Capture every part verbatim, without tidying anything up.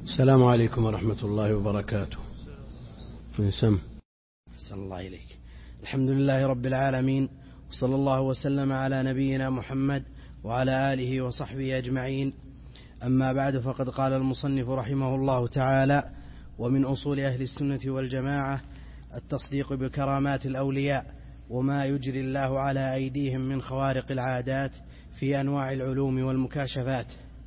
السلام عليكم ورحمة الله وبركاته. من سم أحسن الله إليك. الحمد لله رب العالمين، وصلى الله وسلم على نبينا محمد وعلى آله وصحبه أجمعين. أما بعد، فقد قال المصنف رحمه الله تعالى: ومن أصول أهل السنة والجماعة التصديق بكرامات الأولياء وما يجري الله على أيديهم من خوارق العادات في أنواع العلوم والمكاشفات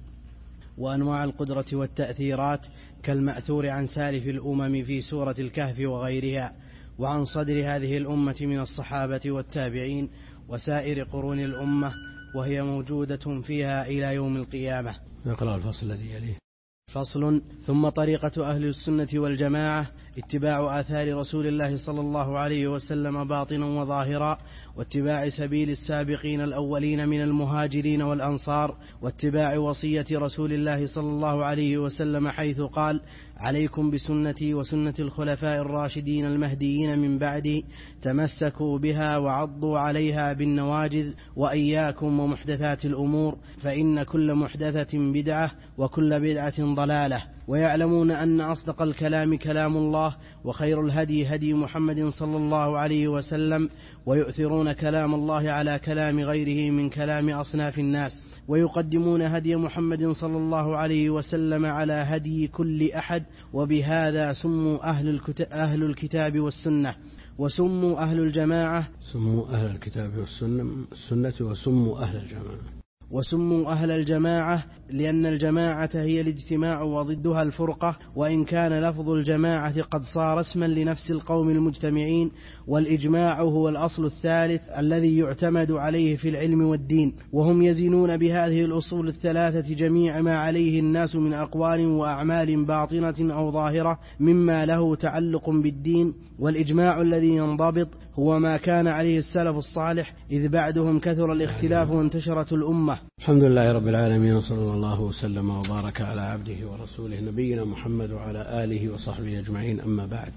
وأنواع القدرة والتأثيرات، كالمأثور عن سالف الأمم في سورة الكهف وغيرها، وعن صدر هذه الأمة من الصحابة والتابعين وسائر قرون الأمة، وهي موجودة فيها إلى يوم القيامة. نقرأ الفصل الذي يليه. فصل. ثم طريقة أهل السنة والجماعة اتباع آثار رسول الله صلى الله عليه وسلم باطنا وظاهرا، واتباع سبيل السابقين الأولين من المهاجرين والأنصار، واتباع وصية رسول الله صلى الله عليه وسلم حيث قال: عليكم بسنتي وسنة الخلفاء الراشدين المهديين من بعدي، تمسكوا بها وعضوا عليها بالنواجذ، وإياكم ومحدثات الأمور، فإن كل محدثة بدعة وكل بدعة ضلالة. ويعلمون أن أصدق الكلام كلام الله، وخير الهدي هدي محمد صلى الله عليه وسلم، ويؤثرون كلام الله على كلام غيره من كلام أصناف الناس، ويقدمون هدي محمد صلى الله عليه وسلم على هدي كل أحد، وبهذا سموا أهل, أهل الكتاب والسنة، وسموا أهل الجماعة سموا أهل الكتاب والسنة السنة وسموا أهل الجماعة وسموا أهل الجماعة لأن الجماعة هي الاجتماع وضدها الفرقة، وإن كان لفظ الجماعة قد صار اسما لنفس القوم المجتمعين، والإجماع هو الأصل الثالث الذي يعتمد عليه في العلم والدين، وهم يزنون بهذه الأصول الثلاثة جميع ما عليه الناس من أقوال وأعمال باطنة أو ظاهرة مما له تعلق بالدين. والإجماع الذي ينضبط هو ما كان عليه السلف الصالح، إذ بعدهم كثر الاختلاف وانتشرت الأمة. الحمد لله رب العالمين، وصلى الله وسلم وبارك على عبده ورسوله نبينا محمد وعلى آله وصحبه أجمعين. أما بعد،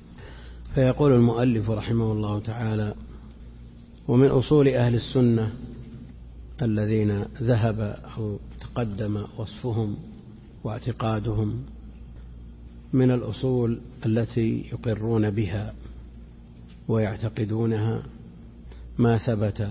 فيقول المؤلف رحمه الله تعالى: ومن أصول أهل السنة الذين ذهب أو تقدم وصفهم واعتقادهم، من الأصول التي يقرون بها ويعتقدونها ما ثبت،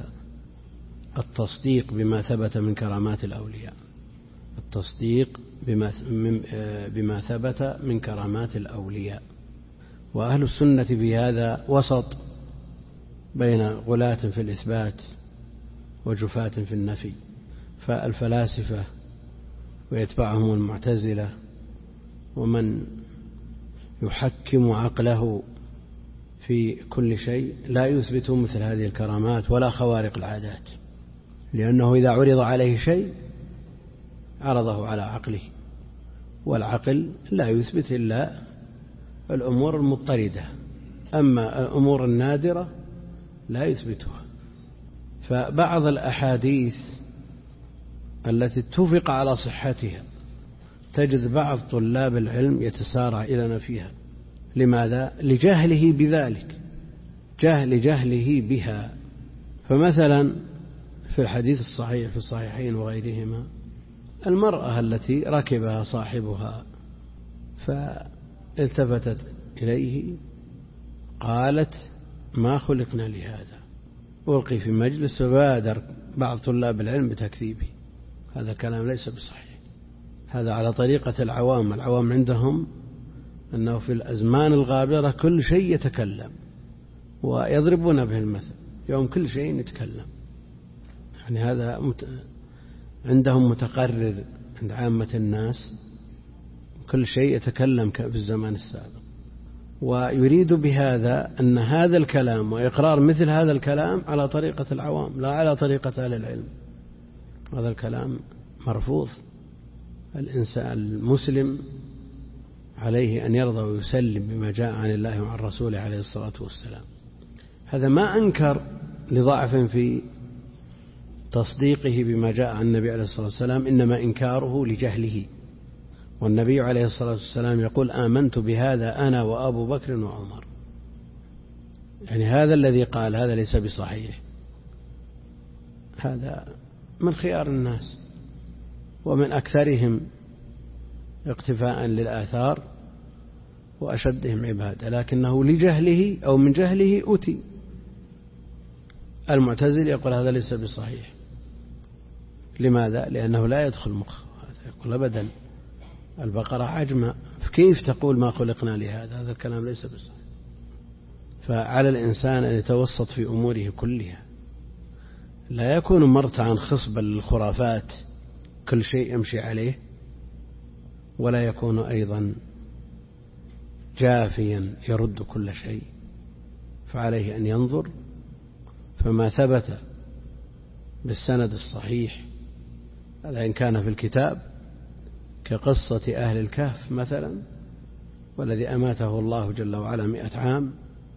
التصديق بما ثبت من كرامات الأولياء، التصديق بما, بما ثبت من كرامات الأولياء. وأهل السنة في هذا وسط بين غلاة في الإثبات وجفاة في النفي، فالفلاسفة ويتبعهم المعتزلة ومن يحكم عقله في كل شيء لا يثبت مثل هذه الكرامات ولا خوارق العادات، لأنه إذا عرض عليه شيء عرضه على عقله، والعقل لا يثبت إلا الأمور المضطردة، أما الأمور النادرة لا يثبتها. فبعض الأحاديث التي اتفق على صحتها تجد بعض طلاب العلم يتسارع إلى نفيها. لماذا؟ لجهله بذلك، جهل جهله بها. فمثلا في الحديث الصحيح في الصحيحين وغيرهما، المرأة التي ركبها صاحبها فالتفتت إليه قالت: ما خلقنا لهذا. ألقي في مجلس فبادر بعض طلاب العلم بتكذيبه. هذا كلام ليس بصحيح، هذا على طريقة العوام. العوام عندهم أنه في الأزمان الغابرة كل شيء يتكلم، ويضربون به المثل، يوم كل شيء يتكلم. يعني هذا مت... عندهم متقرر عند عامة الناس، كل شيء يتكلم في الزمان السابق، ويريد بهذا أن هذا الكلام وإقرار مثل هذا الكلام على طريقة العوام لا على طريقة أهل العلم. هذا الكلام مرفوض. الإنسان المسلم عليه أن يرضى ويسلم بما جاء عن الله وعن رسوله عليه الصلاة والسلام. هذا ما أنكر لضعف في تصديقه بما جاء عن النبي عليه الصلاة والسلام، إنما إنكاره لجهله. والنبي عليه الصلاة والسلام يقول: آمنت بهذا أنا وأبو بكر وعمر. يعني هذا الذي قال هذا ليس بصحيح، هذا من خيار الناس ومن أكثرهم اقتفاء للآثار وأشدهم عبادة، لكنه لجهله أو من جهله أتي. المعتزل يقول هذا ليس بصحيح. لماذا؟ لأنه لا يدخل مخ. هذا يقول أبدا البقرة عجمة، كيف تقول ما خلقنا لهذا؟ هذا الكلام ليس بصحيح. فعلى الإنسان أن يتوسط في أموره كلها، لا يكون مرتعا خصبا للخرافات كل شيء يمشي عليه، ولا يكون أيضا جافيا يرد كل شيء. فعليه أن ينظر، فما ثبت بالسند الصحيح هذا إن كان في الكتاب كقصة أهل الكهف مثلا، والذي أماته الله جل وعلا مئة عام،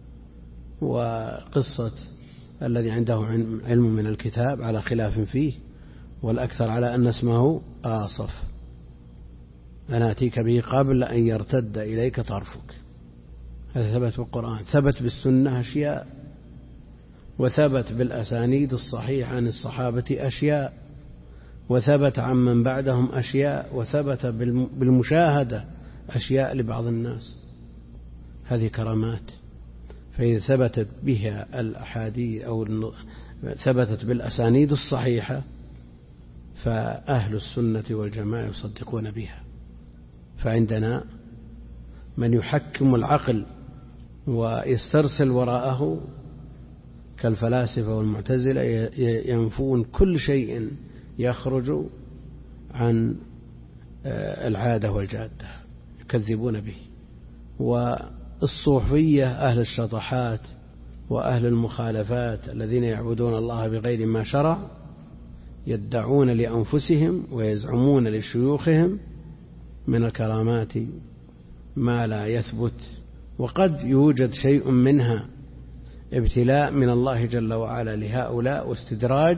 وقصة الذي عنده علم من الكتاب على خلاف فيه، والأكثر على أن اسمه آصف، أنا أتيك به قبل أن يرتد إليك طرفك. هذا ثبت بالقرآن، ثبت بالسنة أشياء، وثبت بالأسانيد الصحيحة عن الصحابة أشياء، وثبت عن من بعدهم أشياء، وثبت بالمشاهدة أشياء لبعض الناس. هذه كرامات. فإذا ثبتت بها الأحاديث أو ثبتت بالأسانيد الصحيحة فأهل السنة والجماعة يصدقون بها. فعندنا من يحكم العقل ويسترسل وراءه كالفلاسفة والمعتزلة، ينفون كل شيء يخرج عن العادة والجادة، يكذبون به. والصوفية أهل الشطحات وأهل المخالفات الذين يعبدون الله بغير ما شرع، يدعون لأنفسهم ويزعمون لشيوخهم من الكرامات ما لا يثبت، وقد يوجد شيء منها ابتلاء من الله جل وعلا لهؤلاء واستدراج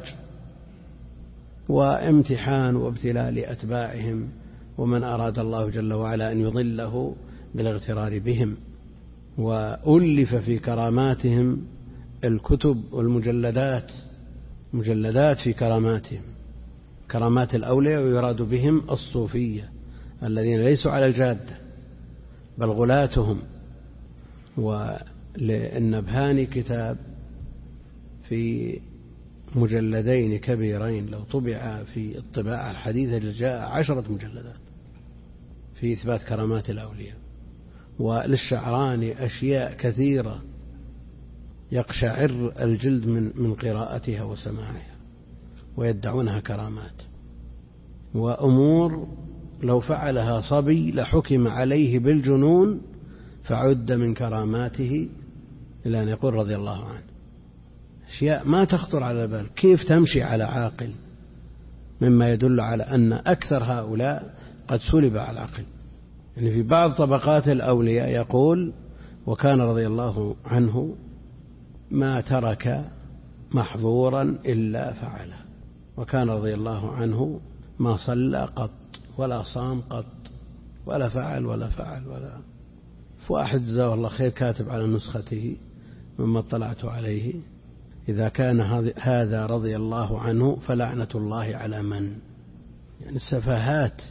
وامتحان وابتلاء لأتباعهم، ومن أراد الله جل وعلا أن يضله بالاغترار بهم. وألف في كراماتهم الكتب والمجلدات، مجلدات في كراماتهم، كرامات الأولياء، ويراد بهم الصوفية الذين ليسوا على الجادة بل غلاتهم. وللنبهاني كتاب في مجلدين كبيرين لو طبع في الطباعة الحديثة جاء عشرة مجلدات في إثبات كرامات الأولياء. وللشعراني أشياء كثيرة يقشعر الجلد من من قراءتها وسماعها، ويدعونها كرامات، وأمور لو فعلها صبي لحكم عليه بالجنون فعد من كراماته إلى أن يقول رضي الله عنه. أشياء ما تخطر على البال، كيف تمشي على عاقل؟ مما يدل على أن أكثر هؤلاء قد سلب على العقل. يعني في بعض طبقات الأولياء يقول وكان رضي الله عنه ما ترك محظورا إلا فعله، وكان رضي الله عنه ما صلى قط ولا صام قط ولا فعل ولا فعل ولا. فواحد جزاه الله خير كاتب على نسخته مما اطلعت عليه: إذا كان هذا رضي الله عنه فلعنة الله على من. يعني السفاهات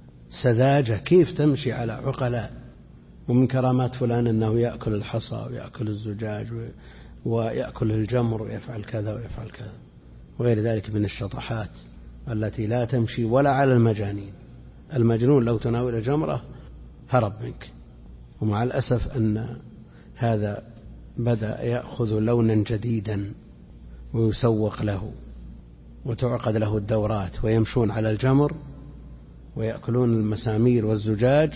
سذاجة، كيف تمشي على عقلاء؟ ومن كرامات فلان أنه يأكل الحصى ويأكل الزجاج ويأكل الجمر ويفعل كذا ويفعل كذا وغير ذلك من الشطحات التي لا تمشي ولا على المجانين. المجنون لو تناول جمرة هرب منك. ومع الأسف أن هذا بدأ يأخذ لونا جديدا ويسوق له وتعقد له الدورات، ويمشون على الجمر ويأكلون المسامير والزجاج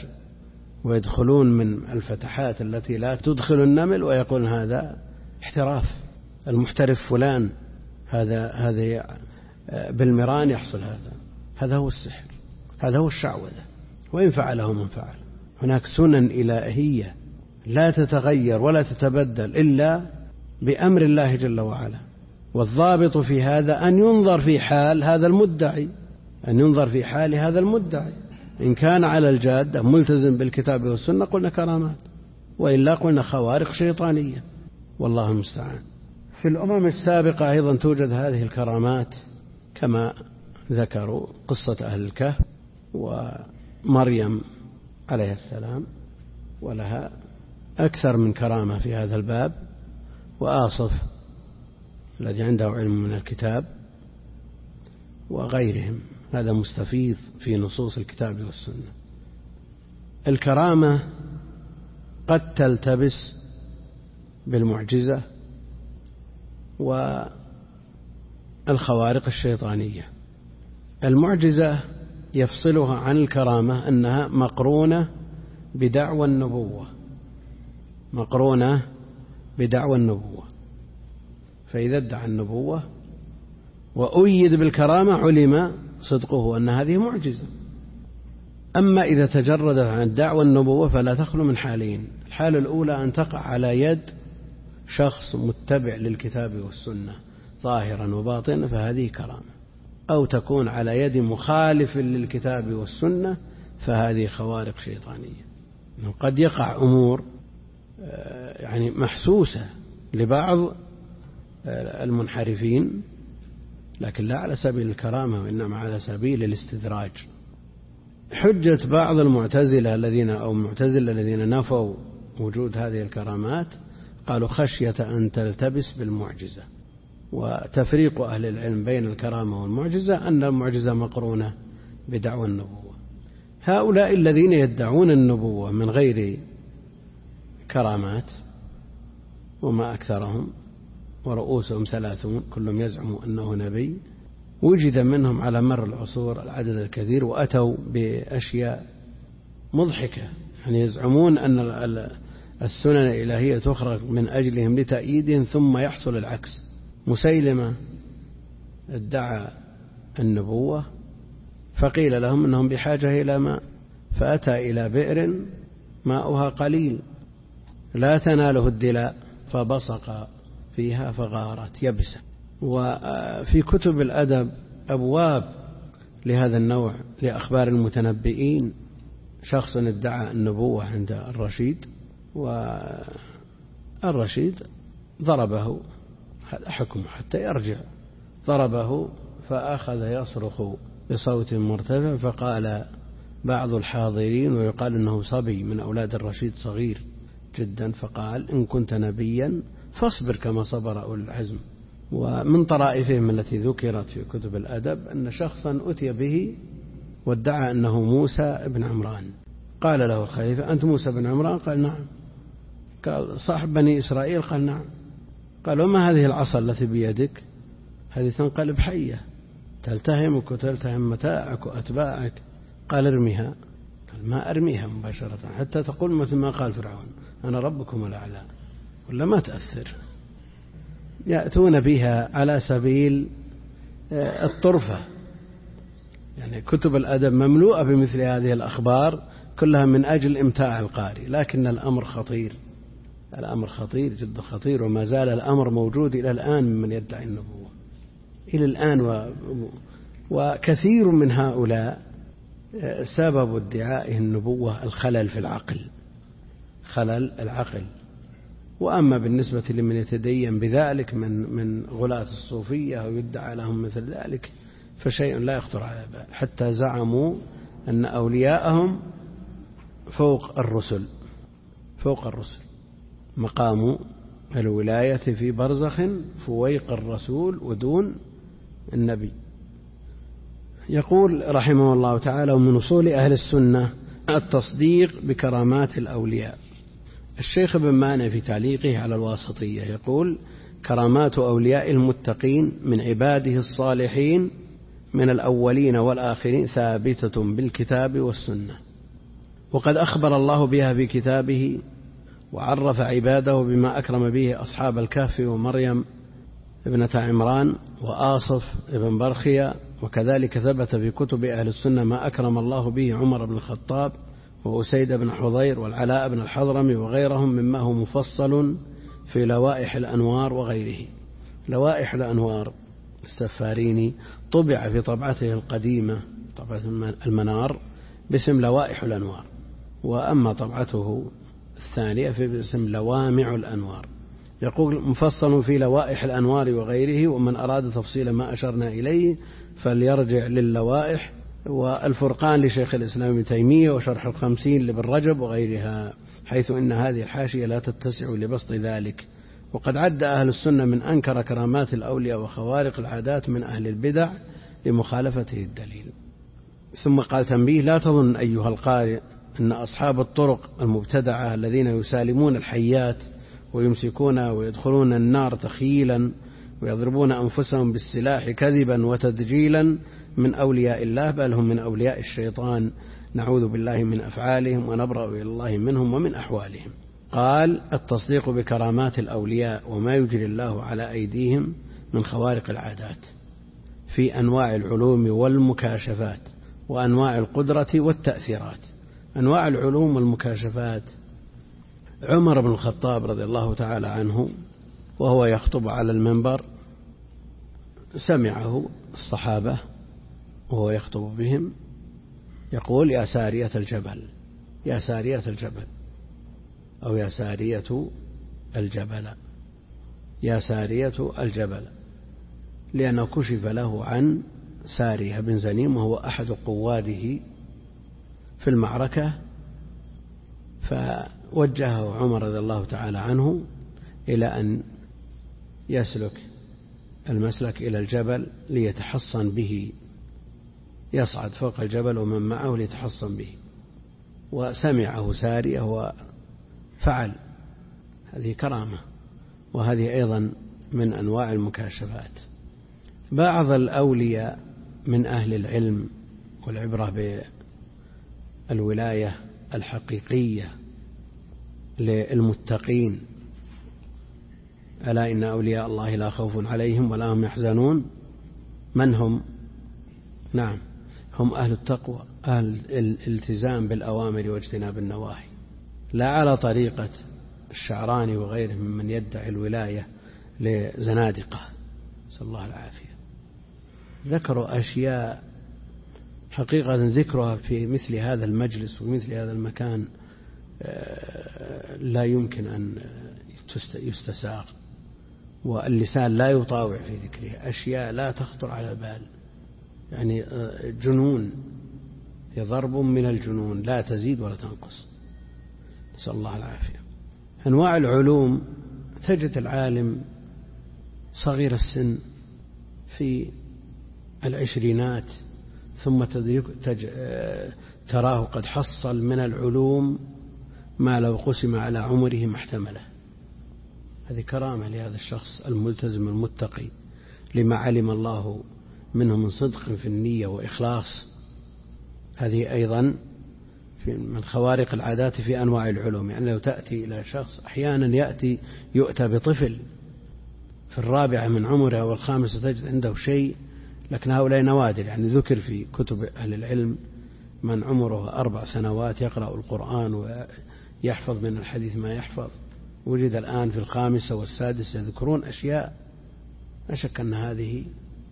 ويدخلون من الفتحات التي لا تدخل النمل، ويقول هذا احتراف، المحترف فلان، هذا هذا بالمران يحصل هذا. هذا هو السحر، هذا هو الشعوذة، وإن فعله من فعل. هناك سنن إلهية لا تتغير ولا تتبدل إلا بأمر الله جل وعلا. والضابط في هذا أن ينظر في حال هذا المدعي، أن ينظر في حال هذا المدعي. إن كان على الجادة ملتزم بالكتاب والسنة قلنا كرامات، وإلا قلنا خوارق شيطانية، والله المستعان. في الأمم السابقة أيضا توجد هذه الكرامات كما ذكروا قصة أهل الكهف مريم عليه السلام ولها أكثر من كرامة في هذا الباب، وآصف الذي عنده علم من الكتاب وغيرهم. هذا مستفيض في نصوص الكتاب والسنة. الكرامة قد تلتبس بالمعجزة والخوارق الشيطانية. المعجزة يفصلها عن الكرامة أنها مقرونة بدعوى النبوة، مقرونة بدعوى النبوة، فإذا ادعى النبوة وأيد بالكرامة علم صدقه أن هذه معجزة. أما إذا تجرد عن دعوى النبوة فلا تخلو من حالين: الحالة الأولى أن تقع على يد شخص متبع للكتاب والسنة ظاهرا وباطنا فهذه كرامة، أو تكون على يد مخالف للكتاب والسنة فهذه خوارق شيطانية. قد يقع أمور يعني محسوسة لبعض المنحرفين لكن لا على سبيل الكرامة وإنما على سبيل الاستدراج. حجة بعض المعتزلة الذين أو المعتزلة الذين نفوا وجود هذه الكرامات قالوا خشية أن تلتبس بالمعجزة. وتفريق أهل العلم بين الكرامة والمعجزة أن المعجزة مقرونة بدعوى النبوة. هؤلاء الذين يدعون النبوة من غير كرامات وما أكثرهم ورؤوسهم ثلاثون كلهم يزعموا أنه نبي، وجد منهم على مر العصور العدد الكثير وأتوا بأشياء مضحكة، يعني يزعمون أن السنن الإلهية تخرج من أجلهم لتأييدهم ثم يحصل العكس. مسيلمة ادعى النبوة فقيل لهم أنهم بحاجة إلى ماء فأتى إلى بئر ماؤها قليل لا تناله الدلاء فبصق فيها فغارت يبسة. وفي كتب الأدب أبواب لهذا النوع لأخبار المتنبئين. شخص ادعى النبوة عند الرشيد والرشيد ضربه، هذا حكم حتى يرجع، ضربه فأخذ يصرخ بصوت مرتفع فقال بعض الحاضرين ويقال أنه صبي من أولاد الرشيد صغير جدا فقال إن كنت نبيا فاصبر كما صبر أولي العزم. ومن طرائفهم التي ذكرت في كتب الأدب أن شخصا أتي به وادعى أنه موسى بن عمران، قال له الخليفة أنت موسى بن عمران؟ قال نعم. قال صاحب بني إسرائيل؟ قال نعم. قال وما هذه العصا التي بيدك؟ هذه تنقلب حية تلتهمك وتلتهم متاعك وأتباعك. قال ارميها. قال ما أرميها مباشرة حتى تقول مثل ما قال فرعون أنا ربكم الأعلى، ولا ما تأثر. يأتون بها على سبيل الطرفة، يعني كتب الأدب مملوءة بمثل هذه الأخبار كلها من أجل إمتاع القارئ، لكن الأمر خطير، الأمر خطير جدا خطير، وما زال الأمر موجود إلى الآن من يدعي النبوة إلى الآن. و... وكثير من هؤلاء سبب ادعائه النبوة الخلل في العقل، خلل العقل. وأما بالنسبة لمن يتدين بذلك من من غلاة الصوفية ويدعى لهم مثل ذلك فشيء لا يخطر على بال، حتى زعموا أن أولياءهم فوق الرسل، فوق الرسل، مقام الولاية في برزخ فويق الرسول ودون النبي. يقول رحمه الله تعالى ومن أصول أهل السنة التصديق بكرامات الأولياء. الشيخ ابن مانع في تعليقه على الواسطية يقول كرامات أولياء المتقين من عباده الصالحين من الأولين والآخرين ثابتة بالكتاب والسنة، وقد أخبر الله بها في كتابه وعرف عباده بما أكرم به أصحاب الكهف ومريم ابنة عمران وآصف ابن برخيا، وكذلك ثبت في كتب أهل السنة ما أكرم الله به عمر بن الخطاب وأسيد بن حضير والعلاء بن الحضرمي وغيرهم مما هو مفصل في لوائح الأنوار وغيره. لوائح الأنوار السفاريني طبع في طبعته القديمة طبعة المنار باسم لوائح الأنوار، وأما طبعته الثانية في باسم لوامع الأنوار. يقول مفصل في لوائح الأنوار وغيره، ومن أراد تفصيل ما أشرنا إليه فليرجع للوائح والفرقان لشيخ الإسلام ابن تيمية وشرح الخمسين لابن رجب وغيرها، حيث إن هذه الحاشية لا تتسع لبسط ذلك. وقد عد أهل السنة من أنكر كرامات الأولياء وخوارق العادات من أهل البدع لمخالفته الدليل. ثم قال تنبيه: لا تظن أيها القارئ أن أصحاب الطرق المبتدعة الذين يسالمون الحيات ويمسكون ويدخلون النار تخيلا ويضربون أنفسهم بالسلاح كذبا وتدجيلا من أولياء الله، بل هم من أولياء الشيطان، نعوذ بالله من أفعالهم ونبرأ إلى الله منهم ومن أحوالهم. قال: التصديق بكرامات الأولياء وما يجري الله على أيديهم من خوارق العادات في أنواع العلوم والمكاشفات وأنواع القدرة والتأثيرات. أنواع العلوم والمكاشفات: عمر بن الخطاب رضي الله تعالى عنه وهو يخطب على المنبر سمعه الصحابة وهو يخطب بهم يقول: يا سارية الجبل، يا سارية الجبل، أو يا سارية الجبل، يا سارية الجبل، لأنه كشف له عن سارية بن زنيم وهو أحد قواده في المعركة، فوجهه عمر رضي الله تعالى عنه إلى أن يسلك المسلك إلى الجبل ليتحصن به، يصعد فوق الجبل ومن معه ليتحصن به، وسمعه سارية وفعل. هذه كرامة، وهذه أيضا من أنواع المكاشفات. بعض الأولياء من أهل العلم والعبرة بالولاية الحقيقية للمتقين: ألا إن أولياء الله لا خوف عليهم ولا هم يحزنون. من هم؟ نعم، هم أهل التقوى، أهل الالتزام بالأوامر واجتناب النواهي، لا على طريقة الشعراني وغيرهم من يدعي الولاية لزنادقة، نسأل الله العافية. ذكروا أشياء حقيقة ذكرها في مثل هذا المجلس ومثل هذا المكان لا يمكن أن يستساغ، واللسان لا يطاوع في ذكرها. أشياء لا تخطر على البال، يعني جنون، ضرب من الجنون لا تزيد ولا تنقص، نسأل الله العافية. أنواع العلوم: تجد العالم صغير السن في العشرينات ثم تج... تراه قد حصل من العلوم ما لو قسم على عمره ما احتمله. هذه كرامة لهذا الشخص الملتزم المتقي لما علم الله منه من صدق في النية وإخلاص. هذه أيضا من خوارق العادات في أنواع العلوم. يعني لو تأتي إلى شخص أحيانا يأتي يؤتى بطفل في الرابعة من عمره أو الخامسة تجد عنده شيء، لكن هؤلاء نوادر. يعني ذكر في كتب أهل العلم من عمره أربع سنوات يقرأ القرآن ويحفظ من الحديث ما يحفظ، وجد الآن في الخامسة والسادسة يذكرون أشياء لا شك أن هذه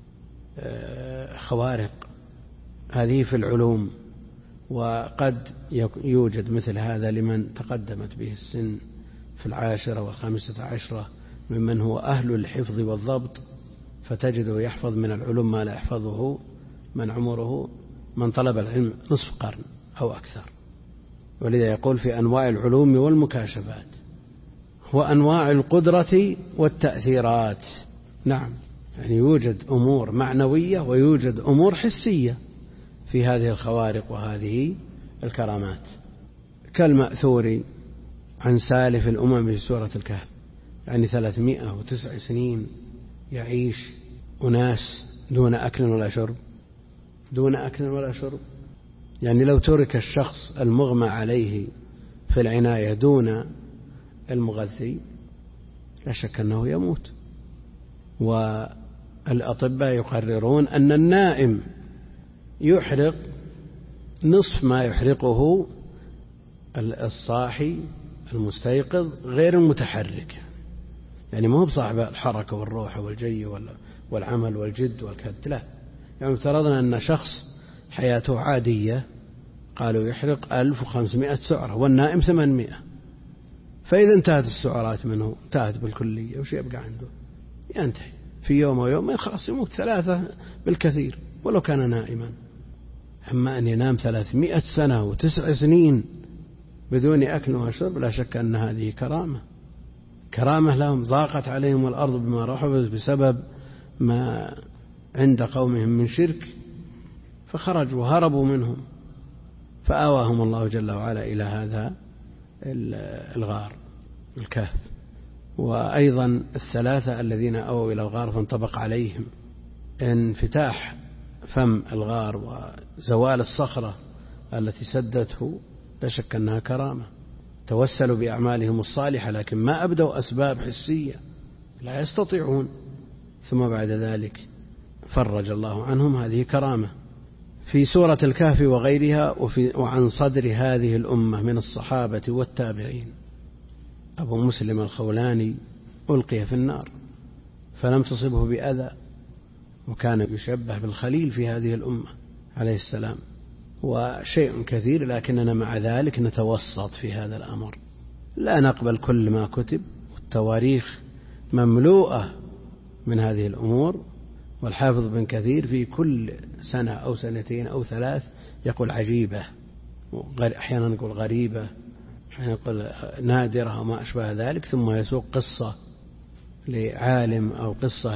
خوارق. هذه في العلوم. وقد يوجد مثل هذا لمن تقدمت به السن في العاشرة والخامسة عشرة ممن هو أهل الحفظ والضبط، فتجده يحفظ من العلوم ما لا يحفظه من عمره من طلب العلم نصف قرن أو أكثر. ولذا يقول في أنواع العلوم والمكاشفات وأنواع القدرة والتأثيرات. نعم، يعني يوجد أمور معنوية ويوجد أمور حسية في هذه الخوارق وهذه الكرامات، كالمأثور عن سالف الأمم في سورة الكهف، يعني ثلاثمائة وتسع سنين يعيش أناس دون أكل ولا شرب، دون أكل ولا شرب. يعني لو ترك الشخص المغمى عليه في العناية دون المغذي لا شك أنه يموت. والأطباء يقررون أن النائم يحرق نصف ما يحرقه الصاحي المستيقظ غير المتحرك. يعني ما هو بصاحب الحركة والروح والجي والعمل والجد والكد، لا. يعني افترضنا أن شخص حياته عادية، قالوا يحرق ألف وخمسمائة سعرة والنائم ثمانمائة، فإذا انتهت السعرات منه انتهت بالكلية، وش يبقى عنده؟ ينتهي في يوم ويوم خلاص يموت، ثلاثة بالكثير ولو كان نائما. أما أن ينام ثلاثمائة سنة وتسع سنين بدون أكل وشرب لا شك أن هذه كرامة كرامة لهم. ضاقت عليهم الأرض بما رحبت بسبب ما عند قومهم من شرك فخرجوا وهربوا منهم فآواهم الله جل وعلا إلى هذا الغار الكهف. وأيضا الثلاثة الذين أووا إلى الغار فانطبق عليهم انفتاح فم الغار وزوال الصخرة التي سدته لا شك أنها كرامة. توسلوا بأعمالهم الصالحة لكن ما أبدوا أسباب حسية لا يستطيعون، ثم بعد ذلك فرج الله عنهم، هذه كرامة. في سورة الكهف وغيرها وفي وعن صدر هذه الأمة من الصحابة والتابعين أبو مسلم الخولاني ألقي في النار فلم تصبه بأذى، وكان يشبه بالخليل في هذه الأمة عليه السلام، وشيء كثير، لكننا مع ذلك نتوسط في هذا الأمر، لا نقبل كل ما كتب، والتواريخ مملوءة من هذه الأمور. والحافظ بن كثير في كل سنة أو سنتين أو ثلاث يقول عجيبة، أحيانا يقول غريبة، أحيانا يقول نادرة وما أشبه ذلك، ثم يسوق قصة لعالم أو قصة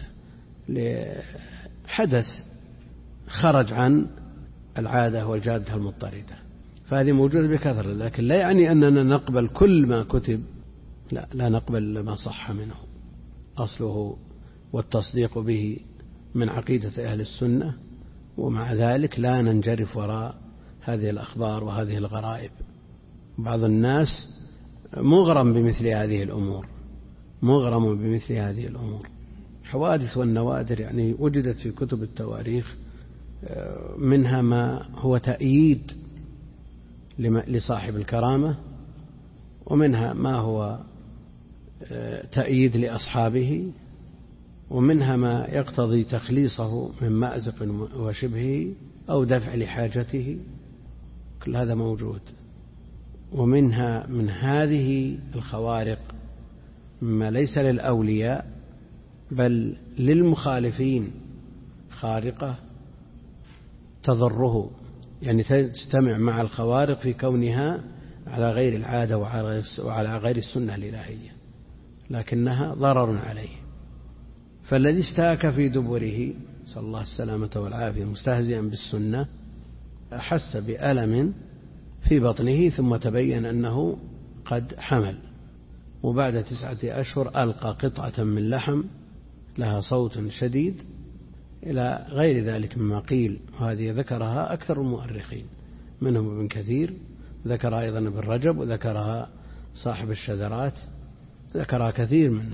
لحدث خرج عن العادة والجادة المضطردة، فهذه موجودة بكثرة، لكن لا يعني أننا نقبل كل ما كتب، لا لا نقبل ما صح منه أصله والتصديق به من عقيدة أهل السنة، ومع ذلك لا ننجرف وراء هذه الأخبار وهذه الغرائب. بعض الناس مغرم بمثل هذه الأمور، مغرم بمثل هذه الأمور. حوادث والنوادر يعني وجدت في كتب التواريخ، منها ما هو تأييد لصاحب الكرامة، ومنها ما هو تأييد لأصحابه، ومنها ما يقتضي تخليصه من مأزق وشبهه أو دفع لحاجته، كل هذا موجود. ومنها من هذه الخوارق ما ليس للأولياء بل للمخالفين خارقة تضره، يعني تجتمع مع الخوارق في كونها على غير العادة وعلى غير السنة الإلهية، لكنها ضرر عليه. فالذي استاك في دبره صلى الله السلامة والعافية مستهزئا بالسنة أحس بألم في بطنه، ثم تبين أنه قد حمل، وبعد تسعة أشهر ألقى قطعة من لحم لها صوت شديد إلى غير ذلك مما قيل، وهذه ذكرها أكثر المؤرخين منهم ابن كثير، ذكرها أيضا ابن رجب، وذكرها صاحب الشذرات، ذكرها كثير من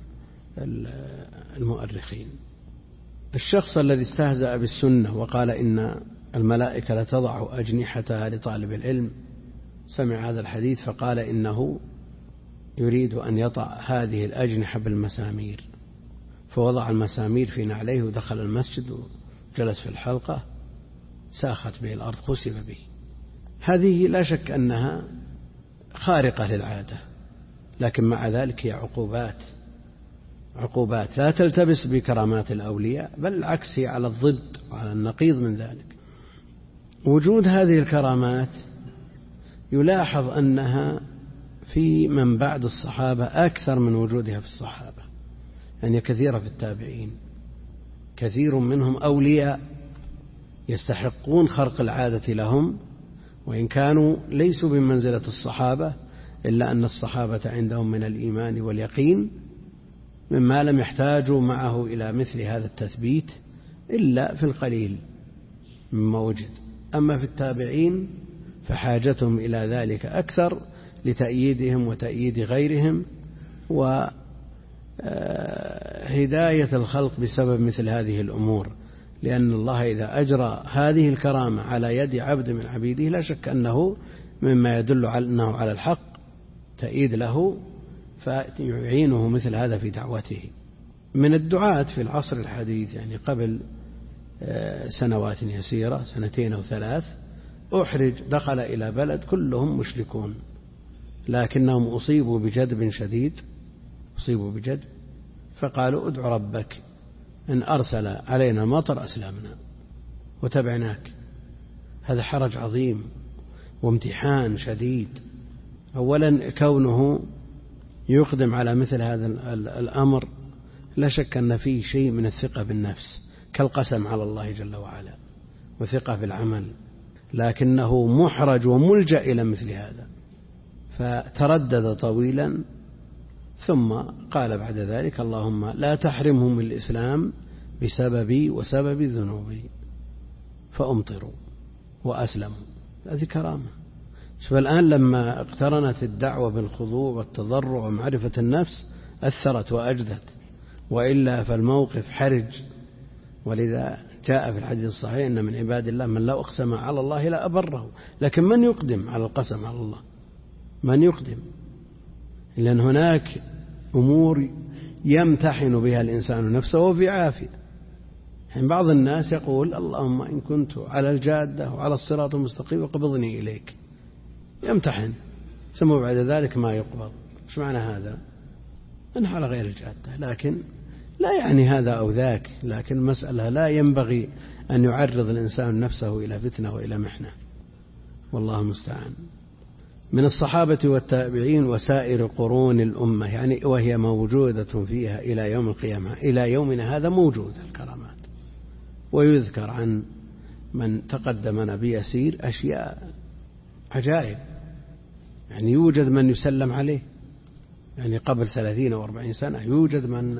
المؤرخين. الشخص الذي استهزأ بالسنة وقال إن الملائكة لتضع أجنحتها لطالب العلم سمع هذا الحديث فقال إنه يريد أن يطع هذه الأجنحة بالمسامير، فوضع المسامير في نعليه ودخل المسجد وجلس في الحلقة، ساخت به الأرض، خسف به. هذه لا شك أنها خارقة للعادة، لكن مع ذلك هي عقوبات عقوبات لا تلتبس بكرامات الأولياء، بل العكس، هي على الضد وعلى النقيض من ذلك. وجود هذه الكرامات يلاحظ أنها في من بعد الصحابة أكثر من وجودها في الصحابة، يعني كثيرة في التابعين، كثير منهم أولياء يستحقون خرق العادة لهم، وإن كانوا ليسوا بمنزلة الصحابة، إلا أن الصحابة عندهم من الإيمان واليقين مما لم يحتاجوا معه إلى مثل هذا التثبيت إلا في القليل مما وجد. أما في التابعين فحاجتهم إلى ذلك أكثر لتأييدهم وتأييد غيرهم وهداية الخلق بسبب مثل هذه الأمور، لأن الله إذا أجرى هذه الكرامة على يد عبد من عبيده لا شك أنه مما يدل على أنه على الحق، تأييد له فيعينه مثل هذا في دعوته. من الدعاة في العصر الحديث يعني قبل سنوات يسيرة، سنتين أو ثلاث، أحرج دخل إلى بلد كلهم مشركون، لكنهم أصيبوا بجدب شديد، أصيبوا بجدب، فقالوا ادع ربك إن أرسل علينا مطر أسلمنا وتبعناك. هذا حرج عظيم وامتحان شديد. أولا كونه يقدم على مثل هذا الأمر لا شك أن فيه شيء من الثقة بالنفس كالقسم على الله جل وعلا وثقة بالعمل، لكنه محرج وملجأ إلى مثل هذا، فتردد طويلا ثم قال بعد ذلك اللهم لا تحرمهم الإسلام بسببي وسبب ذنوبي، فأمطروا وأسلموا. هذه كرامة. شوف الآن لما اقترنت الدعوة بالخضوع والتضرع ومعرفة النفس أثرت وأجدت، وإلا فالموقف حرج. ولذا جاء في الحديث الصحيح إن من عباد الله من لو أقسم على الله لا أبره. لكن من يقدم على القسم على الله؟ من يقدم؟ لأن هناك أمور يمتحن بها الإنسان نفسه وفي عافية. يعني بعض الناس يقول اللهم إن كنت على الجادة وعلى الصراط المستقيم وقبضني إليك، يمتحن ثم بعد ذلك ما يقبض. مش معنى هذا؟ أنه على غير الجادة، لكن لا يعني هذا أو ذاك، لكن المسألة لا ينبغي أن يعرض الإنسان نفسه إلى فتنة وإلى محنة، والله المستعان. من الصحابة والتابعين وسائر قرون الأمة، يعني وهي موجودة فيها إلى يوم القيامة، إلى يومنا هذا موجود الكرامات. ويذكر عن من تقدمنا بيسير أشياء عجائب، يعني يوجد من يسلم عليه، يعني قبل ثلاثين أو أربعين سنة يوجد من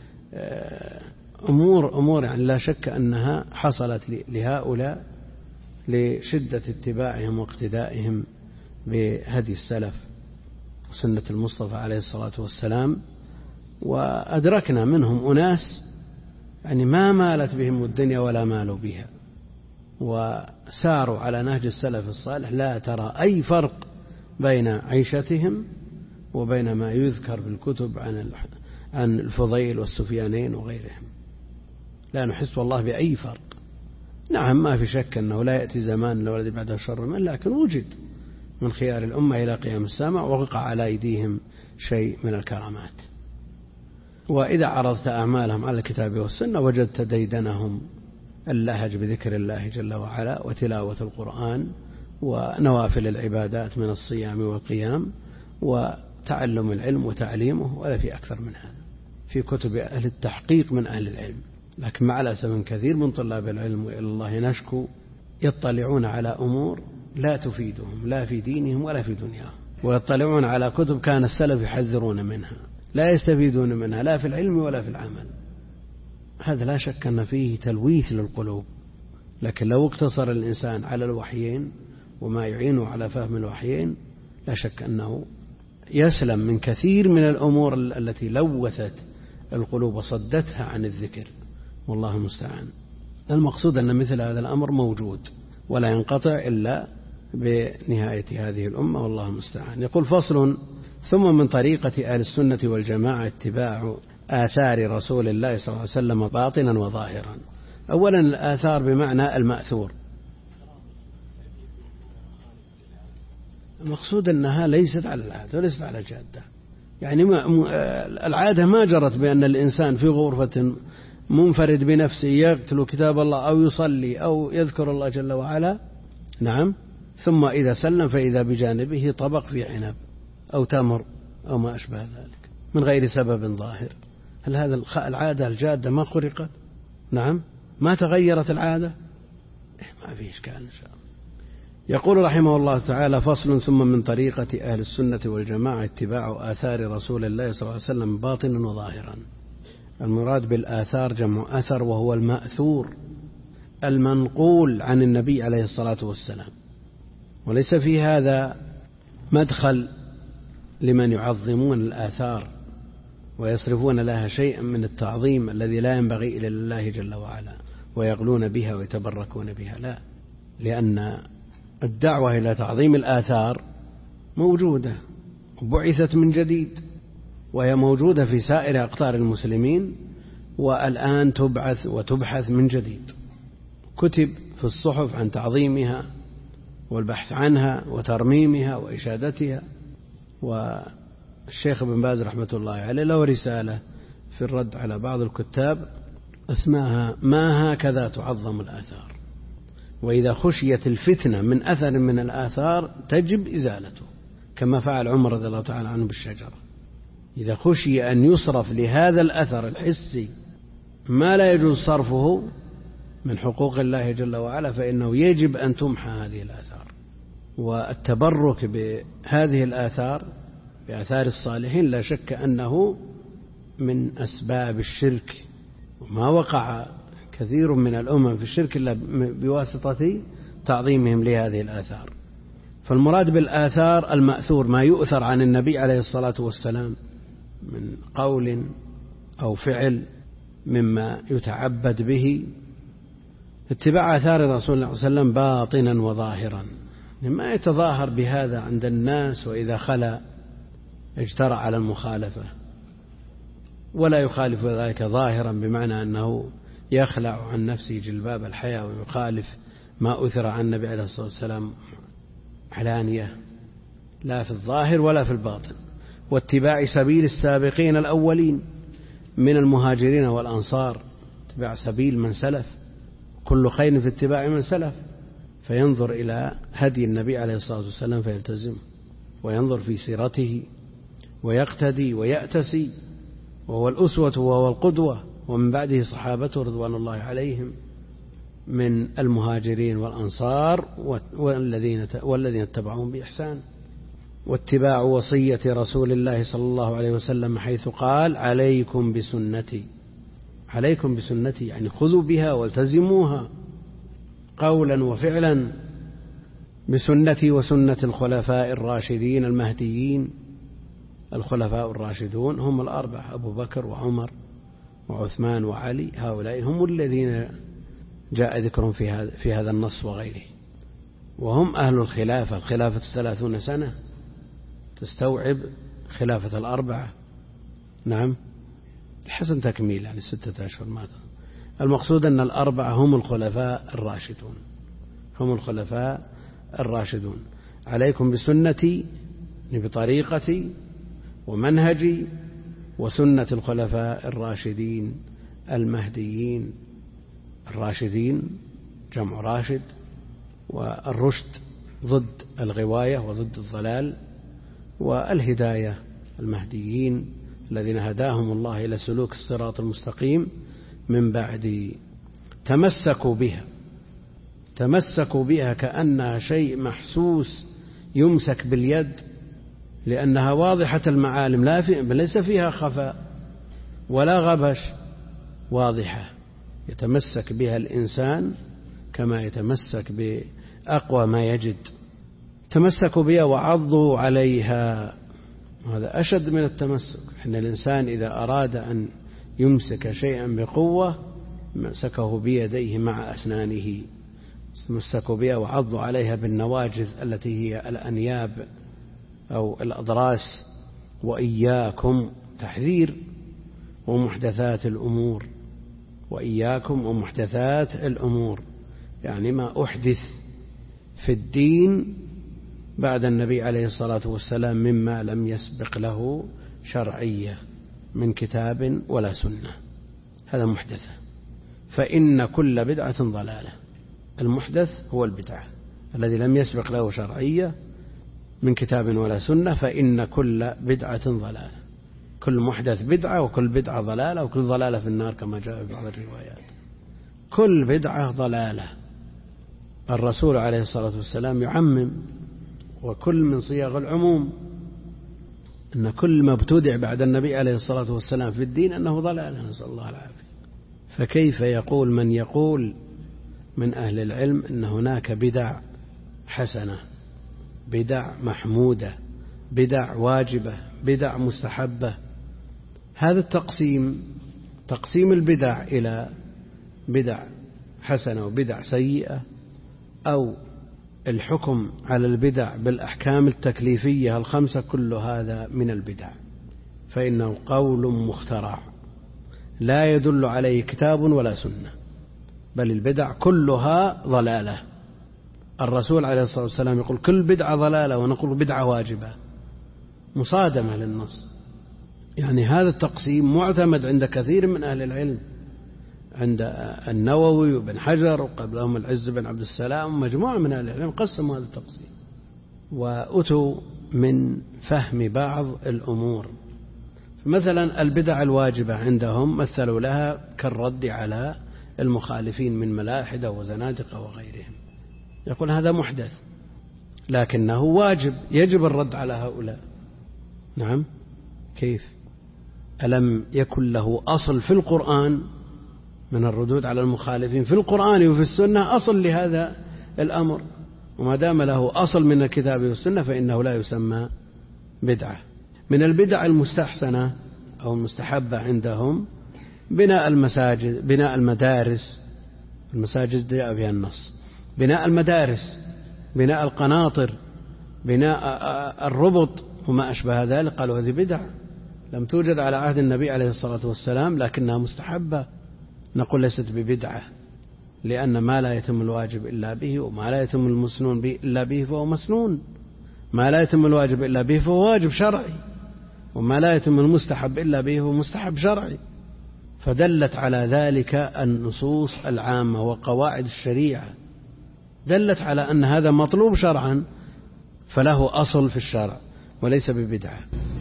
أمور أمور يعني لا شك أنها حصلت لهؤلاء لشدة اتباعهم واقتدائهم بهدي السلف وسنة المصطفى عليه الصلاة والسلام. وأدركنا منهم أناس يعني ما مالت بهم الدنيا ولا مالوا بها، وساروا على نهج السلف الصالح، لا ترى أي فرق بين عيشتهم وبين ما يذكر بالكتب عن عن الفضيل والسفيانين وغيرهم، لا نحس والله بأي فرق. نعم ما في شك أنه لا يأتي زمان الذي بعده شر منه، لكن وجد من خيار الأمة إلى قيام الساعة ووقع على أيديهم شيء من الكرامات. وإذا عرضت أعمالهم على الكتاب والسنة وجدت ديدنهم اللهج بذكر الله جل وعلا وتلاوة القرآن ونوافل العبادات من الصيام والقيام وتعلم العلم وتعليمه، ولا في أكثر من هذا في كتب أهل التحقيق من أهل العلم. لكن مع الأسف كثير من طلاب العلم وإلى الله نشكو يطلعون على أمور لا تفيدهم لا في دينهم ولا في دنياهم، ويطلعون على كتب كان السلف يحذرون منها، لا يستفيدون منها لا في العلم ولا في العمل. هذا لا شك أن فيه تلويث للقلوب. لكن لو اقتصر الإنسان على الوحيين وما يعينه على فهم الوحيين لا شك أنه يسلم من كثير من الأمور التي لوثت القلوب وصدتها عن الذكر، والله المستعان. المقصود أن مثل هذا الأمر موجود ولا ينقطع إلا بنهاية هذه الأمة، والله المستعان. يقول فصل: ثم من طريقة أهل السنة والجماعة اتباع آثار رسول الله صلى الله عليه وسلم باطنا وظاهرا. أولا الآثار بمعنى المأثور، المقصود أنها ليست على العادة وليست على الجادة. يعني ما العادة ما جرت بأن الإنسان في غرفة منفرد بنفسه يتلو كتاب الله أو يصلي أو يذكر الله جل وعلا، نعم، ثم إذا سلم فإذا بجانبه طبق في عنب أو تمر أو ما أشبه ذلك من غير سبب ظاهر. هل هذا العادة الجادة ما خرقت؟ نعم، ما تغيرت العادة؟ ما في إشكال إن شاء الله. يقول رحمه الله تعالى: فصل: ثم من طريقة أهل السنة والجماعة اتباع آثار رسول الله صلى الله عليه وسلم باطنا وظاهرا. المراد بالآثار جمع أثر، وهو المأثور المنقول عن النبي عليه الصلاة والسلام، وليس في هذا مدخل لمن يعظمون الآثار ويصرفون لها شيئا من التعظيم الذي لا ينبغي إلا لله جل وعلا ويغلون بها ويتبركون بها، لا، لأن الدعوة إلى تعظيم الآثار موجودة وبعثت من جديد، وهي موجودة في سائر أقطار المسلمين، والآن تبعث وتبحث من جديد. كتب في الصحف عن تعظيمها والبحث عنها وترميمها وإشادتها. والشيخ ابن باز رحمة الله عليه له رسالة في الرد على بعض الكتاب اسمها: ما هكذا تعظم الآثار. وإذا خشيت الفتنة من أثر من الآثار تجب إزالته، كما فعل عمر رضي الله تعالى عنه بالشجرة. إذا خشي أن يصرف لهذا الأثر الحسي ما لا يجوز صرفه من حقوق الله جل وعلا فإنه يجب أن تمحى هذه الآثار. والتبرك بهذه الآثار بآثار الصالحين لا شك أنه من أسباب الشرك، وما وقع كثير من الأمم في الشرك إلا بواسطة تعظيمهم لهذه الآثار. فالمراد بالآثار المأثور ما يؤثر عن النبي عليه الصلاة والسلام من قول أو فعل مما يتعبد به. اتباع آثار الرسول صلى الله عليه وسلم باطنا وظاهرا، ما يتظاهر بهذا عند الناس وإذا خلا اجترأ على المخالفة، ولا يخالف ذلك ظاهرا بمعنى أنه يخلع عن نفسه جلباب الحياة ويخالف ما أثر عن النبي عليه الصلاة والسلام علانية، لا في الظاهر ولا في الباطن. واتباع سبيل السابقين الأولين من المهاجرين والأنصار، اتباع سبيل من سلف، كل خير في اتباع من سلف، فينظر إلى هدي النبي عليه الصلاة والسلام فيلتزم، وينظر في سيرته ويقتدي ويأتسي، وهو الأسوة وهو القدوة، ومن بعده صحابته رضوان الله عليهم من المهاجرين والأنصار والذين والذين اتبعوهم بإحسان. واتباع وصية رسول الله صلى الله عليه وسلم حيث قال عليكم بسنتي، عليكم بسنتي يعني خذوا بها والتزموها قولا وفعلا، بسنتي وسنة الخلفاء الراشدين المهديين. الخلفاء الراشدون هم الأربعة أبو بكر وعمر وعثمان وعلي، هؤلاء هم الذين جاء ذكرهم في هذا في هذا النص وغيره، وهم أهل الخلافة. الخلافة ثلاثون سنة تستوعب خلافة الأربعة، نعم حسن تكميل يعني ستة أشهر مات. المقصود أن الأربعة هم الخلفاء الراشدون، هم الخلفاء الراشدون. عليكم بسنتي بطريقتي ومنهجي وسنة الخلفاء الراشدين المهديين. الراشدين جمع راشد، والرشد ضد الغواية وضد الضلال، والهداية المهديين الذين هداهم الله إلى سلوك الصراط المستقيم من بعد. تمسكوا بها، تمسكوا بها كأنها شيء محسوس يمسك باليد، لأنها واضحة المعالم، لا في ليس فيها خفاء ولا غبش، واضحة يتمسك بها الإنسان كما يتمسك بأقوى ما يجد. تمسكوا بها وعضوا عليها، هذا أشد من التمسك. إن الإنسان إذا أراد أن يمسك شيئا بقوة مسكه بيديه مع أسنانه، تمسكوا بها وعضوا عليها بالنواجذ التي هي الأنياب أو الأضراس. وإياكم تحذير ومحدثات الأمور، وإياكم ومحدثات الأمور يعني ما أحدث في الدين بعد النبي عليه الصلاة والسلام مما لم يسبق له شرعية من كتاب ولا سنة، هذا محدثة. فإن كل بدعة ضلالة، المحدث هو البدعة الذي لم يسبق له شرعية من كتاب ولا سنة، فإن كل بدعة ضلالة، كل محدث بدعة وكل بدعة ضلالة وكل ضلالة في النار كما جاء في بعض الروايات. كل بدعة ضلالة. الرسول عليه الصلاة والسلام يعمم، وكل من صياغ العموم أن كل ما ابتدع بعد النبي عليه الصلاة والسلام في الدين أنه ضلالة، نسأل الله العافية. فكيف يقول من يقول من أهل العلم أن هناك بدع حسنة، بدع محمودة، بدع واجبة، بدع مستحبة؟ هذا التقسيم، تقسيم البدع إلى بدع حسنة وبدع سيئة، أو الحكم على البدع بالأحكام التكليفية الخمسة، كل هذا من البدع، فإنه قول مخترع لا يدل عليه كتاب ولا سنة، بل البدع كلها ضلالة. الرسول عليه الصلاة والسلام يقول كل بدعة ضلالة، ونقول بدعة واجبة، مصادمة للنص. يعني هذا التقسيم معتمد عند كثير من أهل العلم عند النووي وابن حجر وقبلهم العز بن عبد السلام ومجموعة من أهل العلم قسموا هذا التقسيم وأتوا من فهم بعض الأمور. مثلا البدع الواجبة عندهم مثلوا لها كالرد على المخالفين من ملاحدة وزنادقة وغيرهم، يقول هذا محدث لكنه واجب، يجب الرد على هؤلاء. نعم، كيف؟ ألم يكن له أصل في القرآن من الردود على المخالفين؟ في القرآن وفي السنة أصل لهذا الأمر، وما دام له أصل من الكتاب والسنة فإنه لا يسمى بدعة. من البدع المستحسنة أو المستحبة عندهم بناء المساجد، بناء المدارس، المساجد جاء بها النص، بناء المدارس، بناء القناطر، بناء الربط وما أشبه ذلك. قالوا هذه بدعة لم توجد على عهد النبي عليه الصلاة والسلام لكنها مستحبة. نقول ليست ببدعة، لأن ما لا يتم الواجب إلا به وما لا يتم المسنون به إلا به فهو مسنون، ما لا يتم الواجب إلا به فهو واجب شرعي، وما لا يتم المستحب إلا به فهو مستحب شرعي. فدلت على ذلك النصوص العامة وقواعد الشريعة، دلت على أن هذا مطلوب شرعا فله أصل في الشرع وليس ببدعة.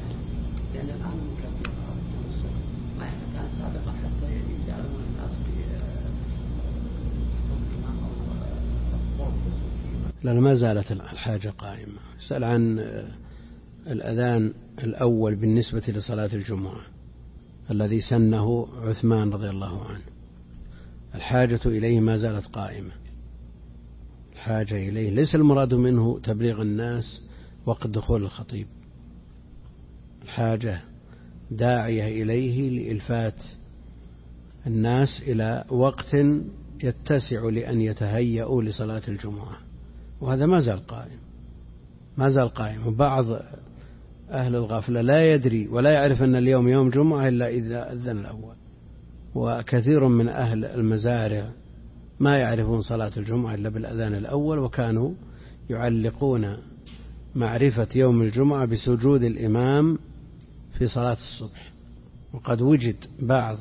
لا ما زالت الحاجة قائمة. سأل عن الأذان الأول بالنسبة لصلاة الجمعة الذي سنه عثمان رضي الله عنه، الحاجة إليه ما زالت قائمة. الحاجة إليه ليس المراد منه تبليغ الناس وقت دخول الخطيب، الحاجة داعية إليه لإلفات الناس إلى وقت يتسع لأن يتهيئوا لصلاة الجمعة، وهذا ما زال قائم، ما زال قائم. وبعض أهل الغفلة لا يدري ولا يعرف أن اليوم يوم جمعة إلا إذا أذن الأول، وكثير من أهل المزارع ما يعرفون صلاة الجمعة إلا بالأذان الأول، وكانوا يعلقون معرفة يوم الجمعة بسجود الإمام في صلاة الصبح. وقد وجد بعض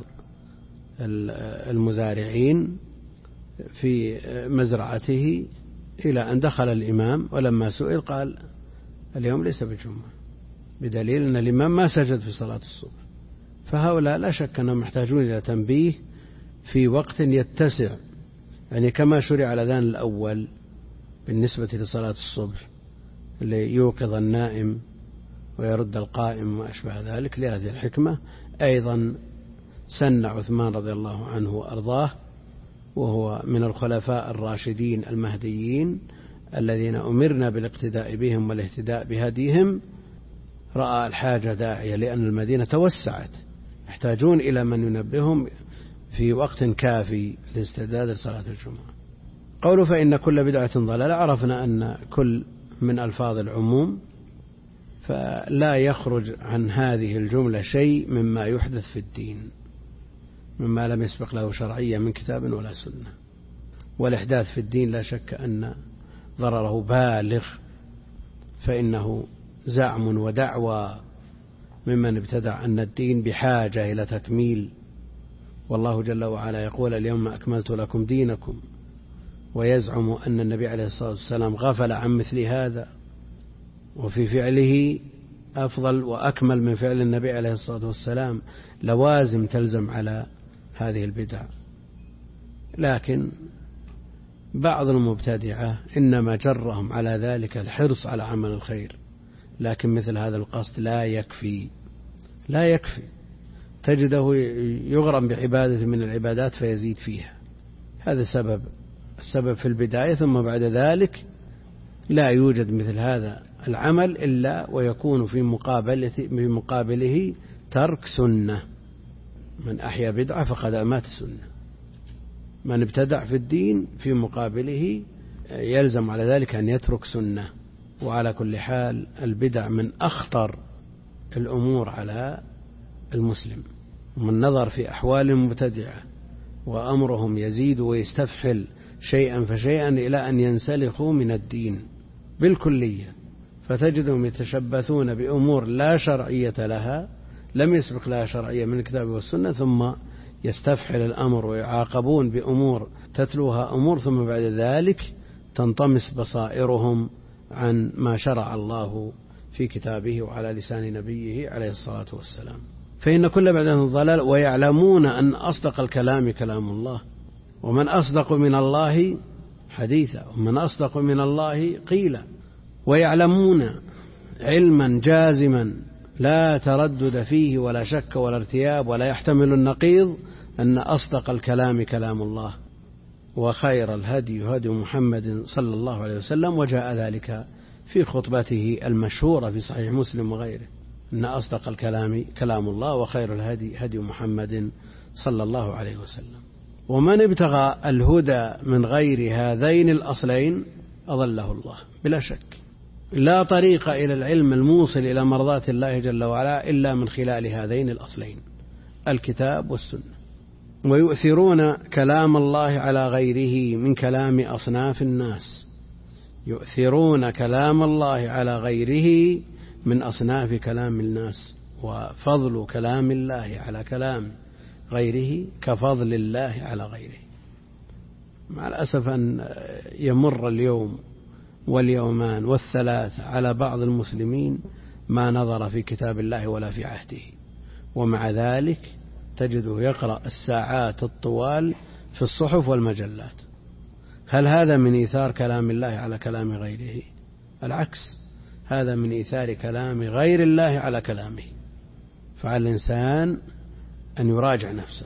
المزارعين في مزرعته إلى أن دخل الإمام ولما سئل قال اليوم ليس بجمعة، بدليل أن الإمام ما سجد في صلاة الصبح. فهؤلاء لا شك أنهم محتاجون إلى تنبيه في وقت يتسع، يعني كما شرع الأذان الأول بالنسبة لصلاة الصبح ليوقظ النائم ويرد القائم وما أشبه ذلك. لهذه الحكمة أيضا سن عثمان رضي الله عنه وأرضاه، وهو من الخلفاء الراشدين المهديين الذين أمرنا بالاقتداء بهم والاهتداء بهديهم، رأى الحاجة داعية لأن المدينة توسعت، يحتاجون إلى من ينبههم في وقت كافي لاستعداد لصلاة الجمعة. قوله فإن كل بدعة ضلالة، عرفنا أن كل من ألفاظ العموم، فلا يخرج عن هذه الجملة شيء مما يحدث في الدين مما لم يسبق له شرعية من كتاب ولا سنة. والإحداث في الدين لا شك أن ضرره بالغ، فإنه زعم ودعوى ممن ابتدع أن الدين بحاجة إلى تكميل، والله جل وعلا يقول اليوم أكملت لكم دينكم، ويزعم أن النبي عليه الصلاة والسلام غفل عن مثل هذا، وفي فعله أفضل وأكمل من فعل النبي عليه الصلاة والسلام. لوازم تلزم على هذه البدع. لكن بعض المبتدعة إنما جرهم على ذلك الحرص على عمل الخير، لكن مثل هذا القصد لا يكفي، لا يكفي. تجده يغرم بعبادة من العبادات فيزيد فيها، هذا سبب السبب في البداية، ثم بعد ذلك لا يوجد مثل هذا العمل إلا ويكون في مقابله, في مقابله ترك سنة. من أحيا بدعة فقد أمات السنة. من ابتدع في الدين في مقابله يلزم على ذلك أن يترك سنة. وعلى كل حال البدع من أخطر الأمور على المسلم، ومن نظر في أحوال المبتدعة وأمرهم يزيد ويستفحل شيئا فشيئا إلى أن ينسلخوا من الدين بالكلية، فتجدهم يتشبثون بأمور لا شرعية لها، لم يسبق لها شرعية من الكتاب والسنة، ثم يستفحل الأمر ويعاقبون بأمور تتلوها أمور، ثم بعد ذلك تنطمس بصائرهم عن ما شرع الله في كتابه وعلى لسان نبيه عليه الصلاة والسلام. فإن كل بدعة ضلال، ويعلمون أن أصدق الكلام كلام الله، ومن أصدق من الله حديثا، ومن أصدق من الله قيلا. ويعلمون علما جازما لا تردد فيه ولا شك ولا ارتياب ولا يحتمل النقيض أن أصدق الكلام كلام الله، وخير الهدي هدي محمد صلى الله عليه وسلم. وجاء ذلك في خطبته المشهورة في صحيح مسلم وغيره، أن أصدق الكلام كلام الله وخير الهدي هدي محمد صلى الله عليه وسلم. ومن ابتغى الهدى من غير هذين الأصلين أضله الله بلا شك. لا طريق إلى العلم الموصل إلى مرضاة الله جل وعلا إلا من خلال هذين الأصلين، الكتاب والسنة. ويؤثرون كلام الله على غيره من كلام أصناف الناس، يؤثرون كلام الله على غيره من أصناف كلام الناس. وفضل كلام الله على كلام غيره كفضل الله على غيره. مع الأسف أن يمر اليوم واليومان والثلاث على بعض المسلمين ما نظر في كتاب الله ولا في عهده، ومع ذلك تجده يقرأ الساعات الطوال في الصحف والمجلات. هل هذا من إيثار كلام الله على كلام غيره؟ العكس، هذا من إيثار كلام غير الله على كلامه. فعلى الإنسان أن يراجع نفسه.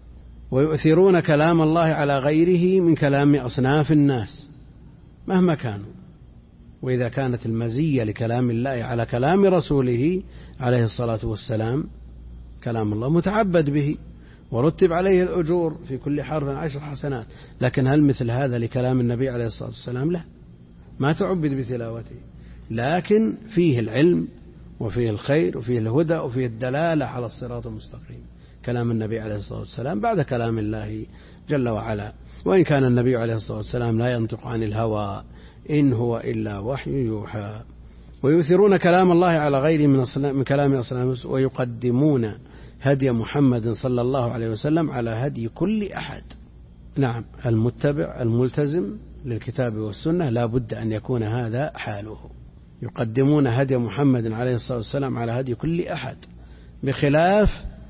ويؤثرون كلام الله على غيره من كلام أصناف الناس مهما كانوا. وإذا كانت المزية لكلام الله على كلام رسوله عليه الصلاة والسلام، كلام الله متعبد به ورتب عليه الأجور في كل حرف عشر حسنات، لكن هل مثل هذا لكلام النبي عليه الصلاة والسلام؟ لا، ما تعبد بتلاوته، لكن فيه العلم وفيه الخير وفيه الهدى وفيه الدلالة على الصراط المستقيم. كلام النبي عليه الصلاة والسلام بعد كلام الله جل وعلا. وإن كان النبي عليه الصلاة والسلام لا ينطق عن الهوى إن هو إلا وحي يوحى. ويؤثرون كلام الله على غيره من, من كلام أصنام، ويقدمون هدي محمد صلى الله عليه وسلم على هدي كل أحد. نعم، المتبع الملتزم للكتاب والسنة لا بد أن يكون هذا حاله، يقدمون هدي محمد عليه الصلاة والسلام على هدي كل أحد، بخلاف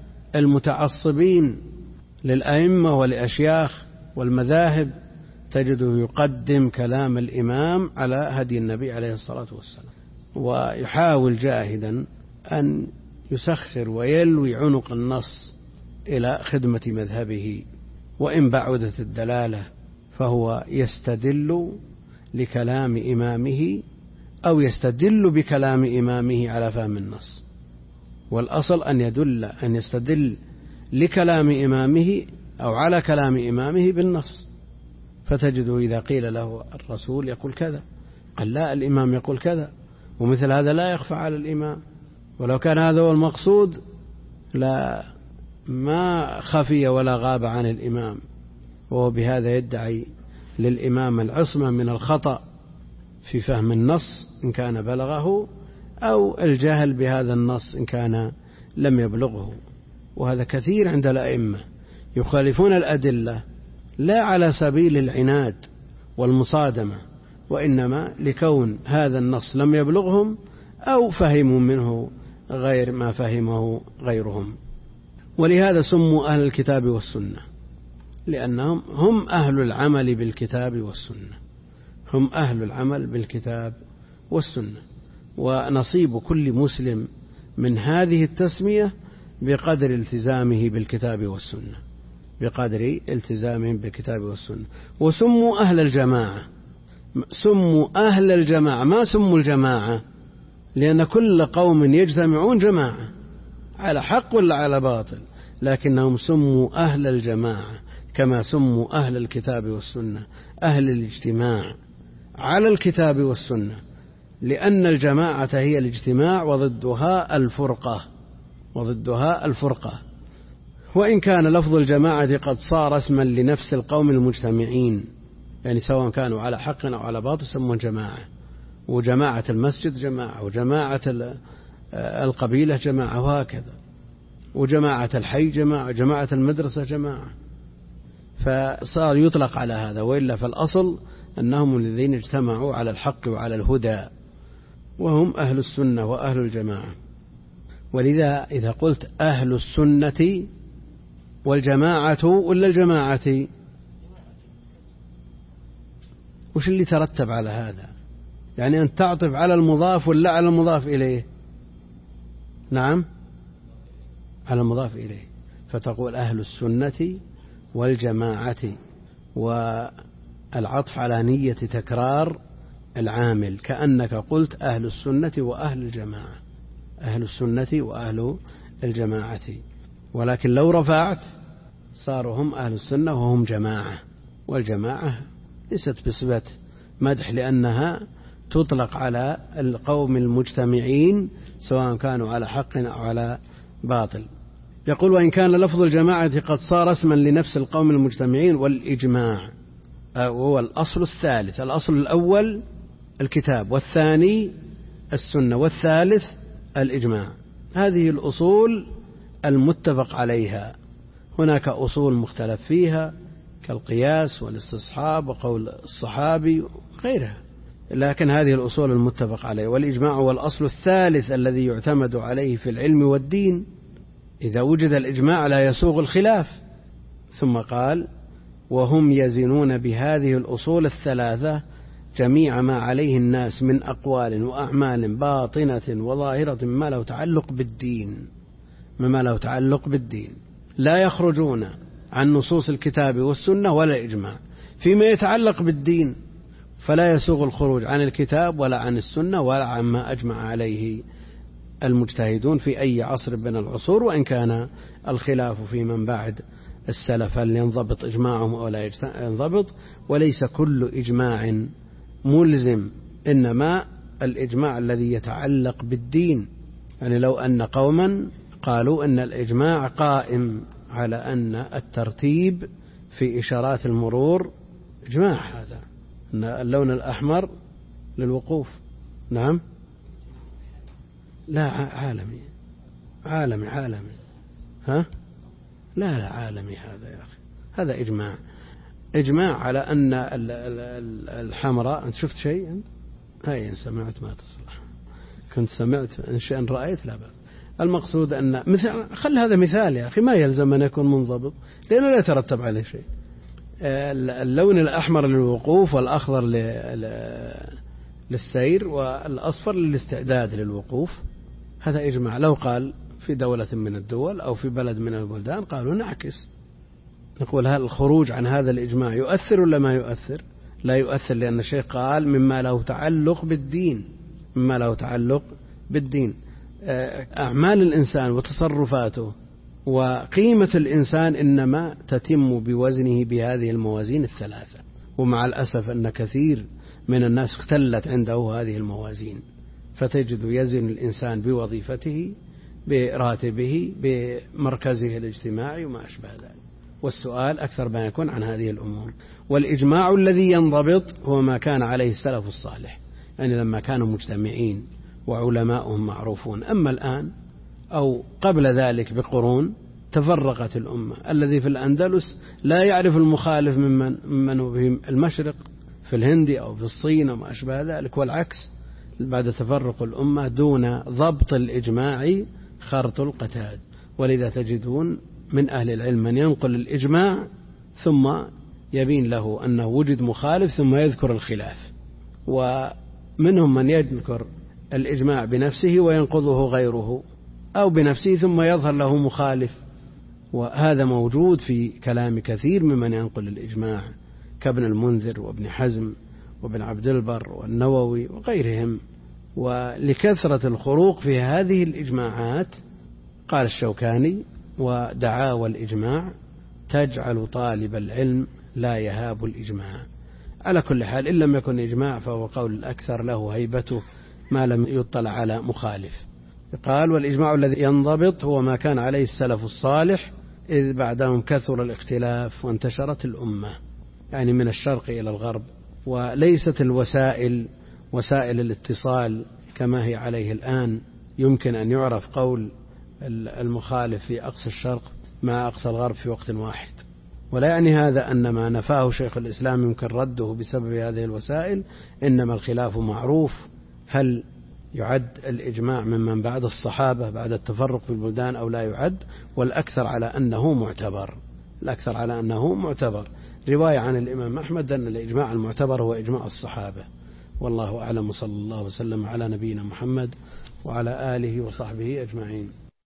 المتعصبين للأئمة والأشياخ والمذاهب، تجده يقدم كلام الإمام على هدي النبي عليه الصلاة والسلام، ويحاول جاهدا أن يسخر ويلوي عنق النص إلى خدمة مذهبه. وإن بعدت الدلالة فهو يستدل لكلام إمامه أو يستدل بكلام إمامه على فهم النص. والأصل أن يدل أن يستدل لكلام إمامه أو على كلام إمامه بالنص. فتجده إذا قيل له الرسول يقول كذا، قال لا، الإمام يقول كذا، ومثل هذا لا يخفى على الإمام. ولو كان هذا هو المقصود لا ما خفي ولا غاب عن الإمام، وهو بهذا يدعي للإمام العصمة من الخطأ في فهم النص إن كان بلغه، أو الجهل بهذا النص إن كان لم يبلغه. وهذا كثير عند الأئمة، يخالفون الأدلة لا على سبيل العناد والمصادمة، وإنما لكون هذا النص لم يبلغهم أو فهموا منه غير ما فهمه غيرهم. ولهذا سموا أهل الكتاب والسنة، لأنهم هم أهل العمل بالكتاب والسنة، هم أهل العمل بالكتاب والسنة. ونصيب كل مسلم من هذه التسمية بقدر التزامه بالكتاب والسنة، بقدر التزامهم بالكتاب والسنة. وسموا أهل الجماعة، سموا أهل الجماعة، ما سموا الجماعة، لأن كل قوم يجتمعون جماعة على حق ولا على باطل، لكنهم سموا أهل الجماعة كما سموا أهل الكتاب والسنة أهل الاجتماع على الكتاب والسنة، لأن الجماعة هي الاجتماع وضدها الفرقة، وضدها الفرقة. وإن كان لفظ الجماعة قد صار اسما لنفس القوم المجتمعين، يعني سواء كانوا على حق أو على باطل سموا جماعة، وجماعة المسجد جماعة، وجماعة القبيلة جماعة، وهكذا. وجماعة الحي جماعة، جماعة المدرسة جماعة، فصار يطلق على هذا. وإلا فالأصل أنهم الذين اجتمعوا على الحق وعلى الهدى، وهم أهل السنة وأهل الجماعة. ولذا إذا قلت أهل السنة والجماعة ولا الجماعة، وش اللي ترتب على هذا؟ يعني أن تعطف على المضاف ولا على المضاف إليه؟ نعم، على المضاف إليه، فتقول أهل السنة والجماعة، والعطف على نية تكرار العامل، كأنك قلت أهل السنة وأهل الجماعة، أهل السنة وأهل الجماعة. ولكن لو رفعت صاروا هم أهل السنة وهم جماعة، والجماعة ليست بصفة مدح لأنها تطلق على القوم المجتمعين سواء كانوا على حق أو على باطل. يقول وإن كان لفظ الجماعة قد صار اسما لنفس القوم المجتمعين. والإجماع هو الأصل الثالث، الأصل الأول الكتاب، والثاني السنة، والثالث الإجماع. هذه الأصول المتفق عليها. هناك أصول مختلف فيها كالقياس والاستصحاب وقول الصحابي وغيرها، لكن هذه الأصول المتفق عليها. والإجماع هو الأصل الثالث الذي يعتمد عليه في العلم والدين. إذا وجد الإجماع لا يسوغ الخلاف. ثم قال وهم يزنون بهذه الأصول الثلاثة جميع ما عليه الناس من أقوال وأعمال باطنة وظاهرة مما له تعلق بالدين، مما له تعلق بالدين، لا يخرجون عن نصوص الكتاب والسنة ولا الإجماع. فيما يتعلق بالدين فلا يسوغ الخروج عن الكتاب ولا عن السنة ولا عما أجمع عليه المجتهدون في أي عصر من العصور، وإن كان الخلاف في من بعد السلف هل ينضبط إجماعهم أو لا ينضبط. وليس كل إجماع ملزم، إنما الإجماع الذي يتعلق بالدين. يعني لو أن قوما قالوا أن الإجماع قائم على أن الترتيب في إشارات المرور إجماع، هذا أن اللون الأحمر للوقوف. نعم، لا عالمي، عالمي عالمي ها لا لا عالمي هذا يا أخي، هذا إجماع، إجماع على أن الحمراء. أنت شفت شيء؟ هاي إن سمعت ما تصلح، كنت سمعت إن شاء رأيت لا بأس. المقصود أن مثل خل هذا مثال يا أخي، ما يلزم أن يكون منضبط لأنه لا يترتب عليه شيء. اللون الأحمر للوقوف، والأخضر للسير، والأصفر للاستعداد للوقوف، هذا إجماع. لو قال في دولة من الدول أو في بلد من البلدان قالوا نعكس، نقول هل الخروج عن هذا الإجماع يؤثر ولا ما يؤثر؟ لا يؤثر، لأن الشيخ قال مما له تعلق بالدين، مما له تعلق بالدين. أعمال الإنسان وتصرفاته وقيمة الإنسان إنما تتم بوزنه بهذه الموازين الثلاثة. ومع الأسف أن كثير من الناس اختلت عنده هذه الموازين، فتجد يزن الإنسان بوظيفته، براتبه، بمركزه الاجتماعي وما أشبه ذلك. والسؤال أكثر ما يكون عن هذه الأمور. والإجماع الذي ينضبط هو ما كان عليه السلف الصالح، يعني لما كانوا مجتمعين وعلماؤهم معروفون. أما الآن أو قبل ذلك بقرون تفرقت الأمة. الذي في الأندلس لا يعرف المخالف ممن, ممن هو في المشرق في الهند أو في الصين وما أشبه ذلك، والعكس. بعد تفرق الأمة دون ضبط الإجماع خرط القتاد. ولذا تجدون من أهل العلم من ينقل الإجماع ثم يبين له أنه وجد مخالف ثم يذكر الخلاف، ومنهم من يذكر الإجماع بنفسه وينقضه غيره، أو بنفسه ثم يظهر له مخالف. وهذا موجود في كلام كثير ممن ينقل الإجماع كابن المنذر وابن حزم وابن عبد البر والنووي وغيرهم. ولكثرة الخروق في هذه الإجماعات قال الشوكاني ودعاوى الإجماع تجعل طالب العلم لا يهاب الإجماع. على كل حال إن لم يكن إجماع فهو قول الأكثر له هيبته ما لم يطلع على مخالف. قال والإجماع الذي ينضبط هو ما كان عليه السلف الصالح إذ بعدهم كثر الاختلاف وانتشرت الأمة، يعني من الشرق إلى الغرب. وليست الوسائل وسائل الاتصال كما هي عليه الآن. يمكن أن يعرف قول المخالف في أقصى الشرق مع أقصى الغرب في وقت واحد. ولا يعني هذا أن ما نفاه شيخ الإسلام يمكن رده بسبب هذه الوسائل، إنما الخلاف معروف. هل يعد الإجماع ممن بعد الصحابة بعد التفرق في البلدان أو لا يعد؟ والأكثر على أنه معتبر، الأكثر على أنه معتبر. رواية عن الإمام أحمد أن الإجماع المعتبر هو إجماع الصحابة. والله أعلم، صلى الله وسلم على نبينا محمد وعلى آله وصحبه أجمعين.